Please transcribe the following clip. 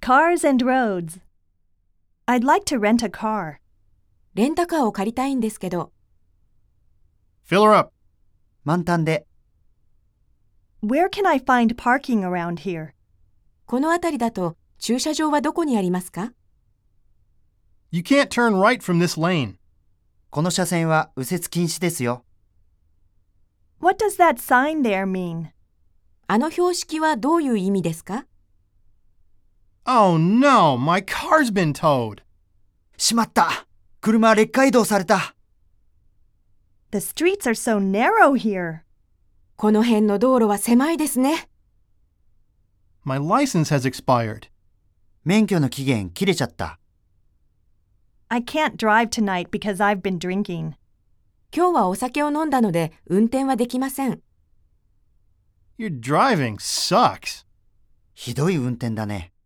Cars and roads. I'd like to rent a car. レンタカーを借りたいんですけど。 Fill her up. 満タンで。 Where can I find parking around here? この辺りだと駐車場はどこにありますか？ You can't turn right from this lane. この車線は右折禁止ですよ。 What does that sign there mean? あの標識はどういう意味ですか？ Oh no, my car's been towed. しまった。車レッカー移動された。 The streets are so narrow here. この辺の道路は狭いですね。 My license has expired. 免許の期限切れちゃった。 I can't drive tonight because I've been drinking. 今日はお酒を飲んだので運転はできません。 Your driving sucks. ひどい運転だね。